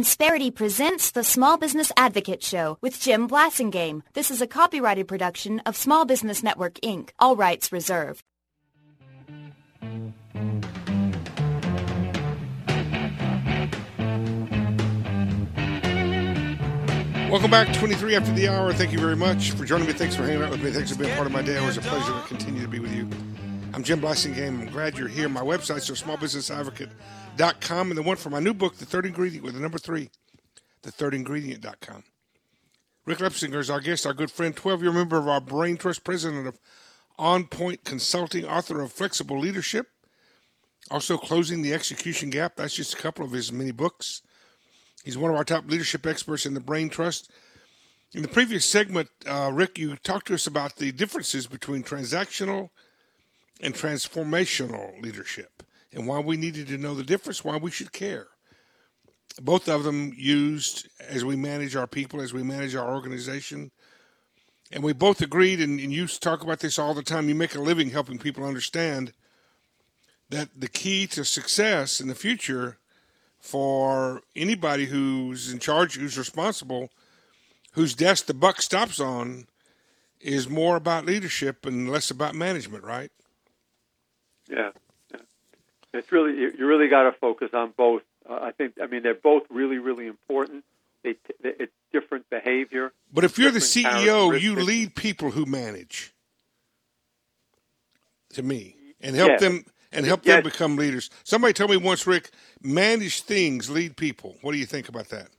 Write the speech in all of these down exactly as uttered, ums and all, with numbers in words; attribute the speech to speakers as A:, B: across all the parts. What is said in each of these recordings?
A: Insperity presents the Small Business Advocate Show with Jim Blasingame. This is a copyrighted production of Small Business Network, Incorporated. All rights reserved.
B: Welcome back, twenty-three after the hour. Thank you very much for joining me. Thanks for hanging out with me. Thanks for being part of my day. It was a pleasure to continue to be with you. I'm Jim Blasingame. I'm glad you're here. My websites are small business advocate dot com and the one for my new book, The Third Ingredient, with the number three, the third ingredient dot com. Rick Lepsinger is our guest, our good friend, twelve-year member of our Brain Trust, president of On Point Consulting, author of Flexible Leadership, also Closing the Execution Gap. That's just a couple of his many books. He's one of our top leadership experts in the Brain Trust. In the previous segment, uh, Rick, you talked to us about the differences between transactional and transformational leadership and why we needed to know the difference, why we should care. Both of them used as we manage our people, as we manage our organization. And we both agreed, and, and you talk about this all the time, you make a living helping people understand that the key to success in the future for anybody who's in charge, who's responsible, whose desk the buck stops on, is more about leadership and less about management, right?
C: Yeah. yeah. It's really, you, you really got to focus on both. Uh, I think, I mean, they're both really, really important. They, they, it's different behavior.
B: But if you're the C E O, you lead people who manage, to me, and help
C: yes.
B: them and help
C: yes.
B: them become leaders. Somebody told me once, Rick, manage things, lead people. What do you think about that?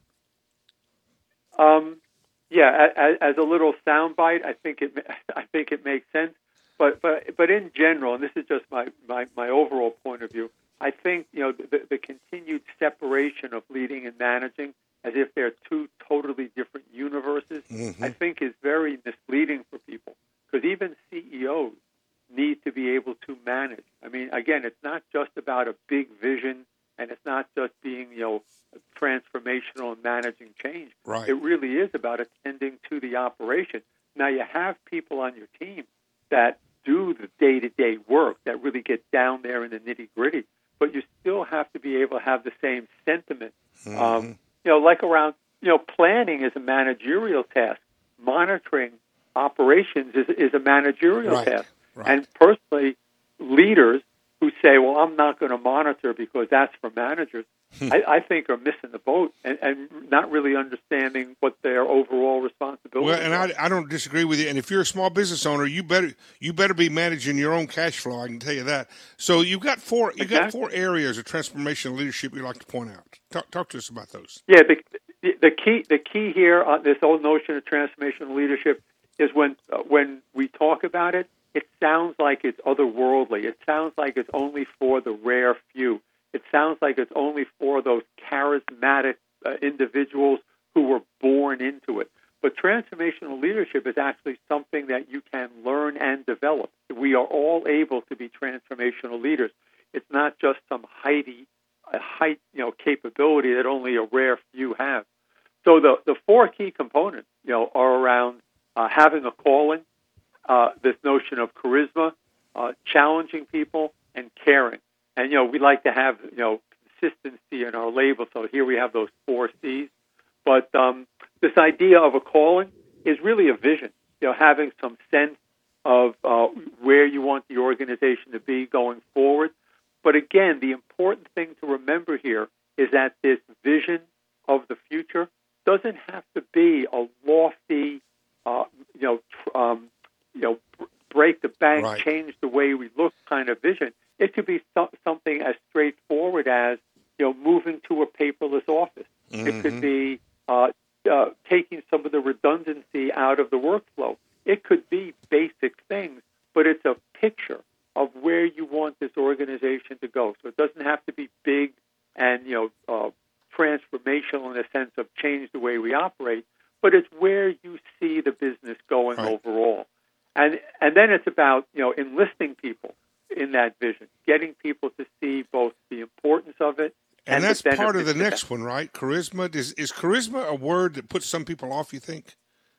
C: Um, yeah, as, as a little soundbite, I think it, I think it makes sense. But but but in general, and this is just my, my, my overall point of view, I think you know the, the continued separation of leading and managing, as if they're two totally different universes, mm-hmm. I think is very misleading for people, because even C E Os need to be able to manage. I mean, again, it's not just about a big vision, and it's not just being, you know, transformational and managing change.
B: Right.
C: It really is about attending to the operation. Now, you have people on your team that do the day-to-day work, that really get down there in the nitty-gritty, but you still have to be able to have the same sentiment. Mm-hmm. Um, you know, like around, you know, planning is a managerial task. Monitoring operations is, is a managerial
B: right.
C: task.
B: Right.
C: And personally, leaders who say, well, I'm not going to monitor because that's for managers, I, I think are missing the boat and, and not really understanding what their overall responsibility is.
B: Well, and I, I don't disagree with you. And if you're a small business owner, you better you better be managing your own cash flow. I can tell you that. So you've got four you exactly. got four areas of transformational leadership you'd like to point out. Talk, talk to us about those.
C: Yeah, the, the, the key the key here on this whole notion of transformational leadership is when uh, when we talk about it, it sounds like it's otherworldly. It sounds like it's only for the rare few. It sounds like it's only for those charismatic uh, individuals who were born into it. But transformational leadership is actually something that you can learn and develop. We are all able to be transformational leaders. It's not just some heighty, a height, you know, capability that only a rare few have. So the the four key components, you know, are around uh, having a calling, uh, this notion of charisma, uh, challenging people, and caring. And, you know, we like to have, you know, consistency in our label. So here we have those four C's. But um, this idea of a calling is really a vision, you know, having some sense of uh, where you want the organization to be going forward. But again, the important thing to remember here is that this vision of the future doesn't have to be a lofty, uh, you know, tr- um, you know, b- break the bank,
B: right.
C: change the way we look kind of vision. It could be so- something as straightforward as, you know, moving to a paperless office. Mm-hmm. It could be uh, uh, taking some of the redundancy out of the workflow. It could be basic things, but it's a picture of where you want this organization to go. So it doesn't have to be big and, you know, uh, transformational in the sense of change the way we operate, but it's where you see the business going right. overall. And and then it's about, you know, enlisting people in that vision, getting people to see both the importance of it and,
B: and that's
C: the
B: part of the next
C: that.
B: one, right? Charisma. Is, is charisma a word that puts some people off, you think?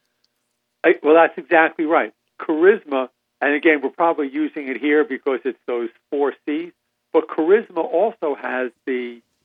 C: I, well, that's exactly right. Charisma, and again, we're probably using it here because it's those four C's, but charisma also has the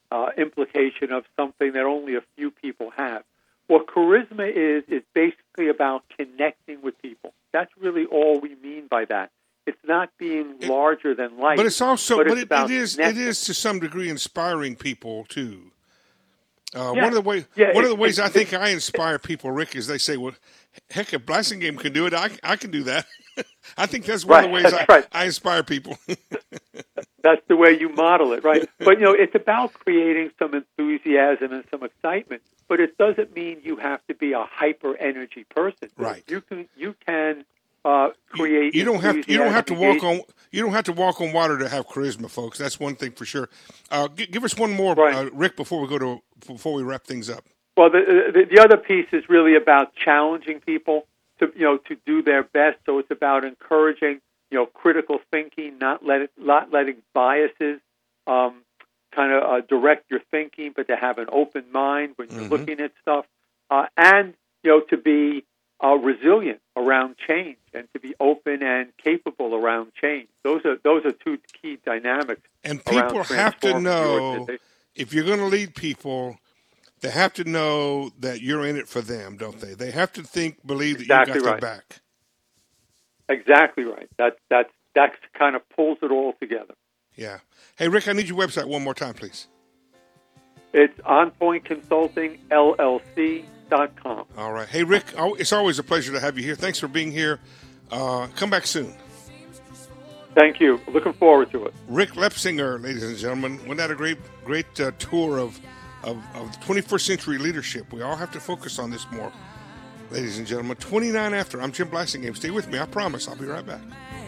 C: uh, implication of something that only a few people have. What charisma is, is basically about connecting with people. That's really all we mean by that. It's not being it, larger than life.
B: But it's also, but,
C: but
B: it's
C: it,
B: it is,
C: connecting.
B: it is to some degree inspiring people too. Uh,
C: yeah.
B: One of the ways,
C: yeah,
B: one
C: it,
B: of the ways
C: it,
B: I think I inspire people, Rick, is they say, "Well, heck, if Blasingame can do it, I, I can do that." I think that's one
C: right,
B: of the ways I,
C: right.
B: I inspire people.
C: That's the way you model it, right? But, you know, it's about creating some enthusiasm and some excitement, but it doesn't mean you have to be a hyper-energy person.
B: Right.
C: You can you can uh, create
B: you, you don't have you don't have to walk
C: engagement.
B: on you don't have to walk on water to have charisma, folks. That's one thing for sure. Uh, g- give us one more,
C: right.
B: uh, Rick, before we go to before we wrap things up.
C: Well, the, the the other piece is really about challenging people to you know to do their best. So it's about encouraging you know critical thinking, not let it, not letting biases um, kind of uh, direct your thinking, but to have an open mind when you're mm-hmm. looking at stuff, uh, and you know to be uh, resilient around change and to be open and capable around change. Those are those are two key dynamics.
B: And people have to know if you're going to lead people. They have to know that you're in it for them, don't they? They have to think, believe that
C: exactly
B: you got
C: right.
B: their back.
C: Exactly right. That that that kind of pulls it all together.
B: Yeah. Hey, Rick, I need your website one more time, please.
C: It's on point consulting L L C dot com.
B: All right. Hey, Rick, it's always a pleasure to have you here. Thanks for being here. Uh, come back soon.
C: Thank you. Looking forward to it.
B: Rick Lepsinger, ladies and gentlemen. Wasn't that a great, great uh, tour of Of, of twenty-first century leadership? We all have to focus on this more, ladies and gentlemen. twenty-nine after. I'm Jim Blasingame. Stay with me. I promise. I'll be right back.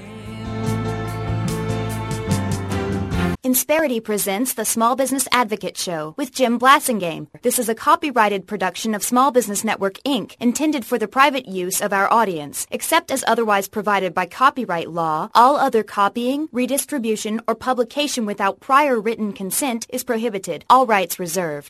A: Insperity presents the Small Business Advocate Show with Jim Blasingame. This is a copyrighted production of Small Business Network, Incorporated, intended for the private use of our audience. Except as otherwise provided by copyright law, all other copying, redistribution, or publication without prior written consent is prohibited. All rights reserved.